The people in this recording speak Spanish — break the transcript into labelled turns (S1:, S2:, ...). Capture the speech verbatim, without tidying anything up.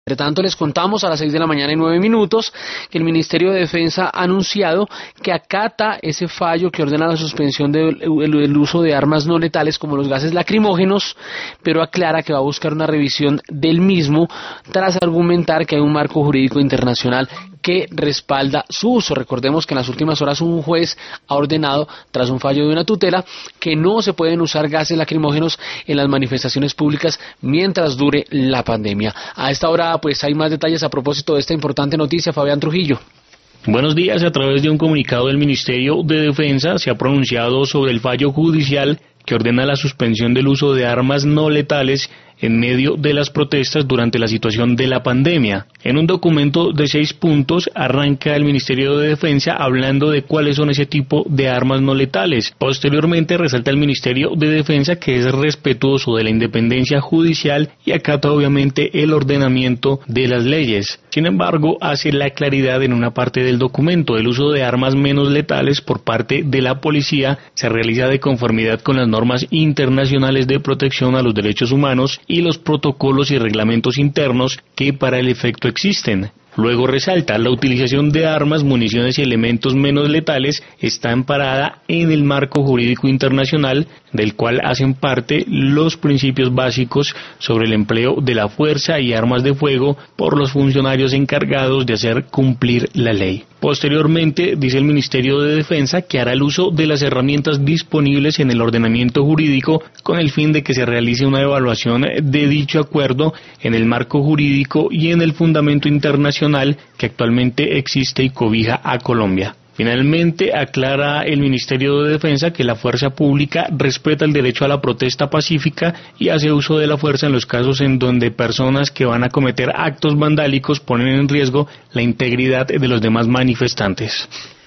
S1: Entre tanto, les contamos a las seis de la mañana y nueve minutos que el Ministerio de Defensa ha anunciado que acata ese fallo que ordena la suspensión del, del uso de armas no letales como los gases lacrimógenos, pero aclara que va a buscar una revisión del mismo tras argumentar que hay un marco jurídico internacional que respalda su uso. Recordemos que en las últimas horas un juez ha ordenado, tras un fallo de una tutela, que no se pueden usar gases lacrimógenos en las manifestaciones públicas mientras dure la pandemia. A esta hora pues hay más detalles a propósito de esta importante noticia. Fabián Trujillo.
S2: Buenos días. A través de un comunicado del Ministerio de Defensa se ha pronunciado sobre el fallo judicial que ordena la suspensión del uso de armas no letales en medio de las protestas durante la situación de la pandemia. En un documento de seis puntos arranca el Ministerio de Defensa hablando de cuáles son ese tipo de armas no letales. Posteriormente resalta el Ministerio de Defensa que es respetuoso de la independencia judicial y acata obviamente el ordenamiento de las leyes. Sin embargo, hace la claridad en una parte del documento: el uso de armas menos letales por parte de la policía se realiza de conformidad con las normas internacionales de protección a los derechos humanos y los protocolos y reglamentos internos que para el efecto existen. Luego resalta: la utilización de armas, municiones y elementos menos letales está amparada en el marco jurídico internacional, del cual hacen parte los principios básicos sobre el empleo de la fuerza y armas de fuego por los funcionarios encargados de hacer cumplir la ley. Posteriormente, dice el Ministerio de Defensa que hará el uso de las herramientas disponibles en el ordenamiento jurídico con el fin de que se realice una evaluación de dicho acuerdo en el marco jurídico y en el fundamento internacional que actualmente existe y cobija a Colombia. Finalmente, aclara el Ministerio de Defensa que la fuerza pública respeta el derecho a la protesta pacífica y hace uso de la fuerza en los casos en donde personas que van a cometer actos vandálicos ponen en riesgo la integridad de los demás manifestantes.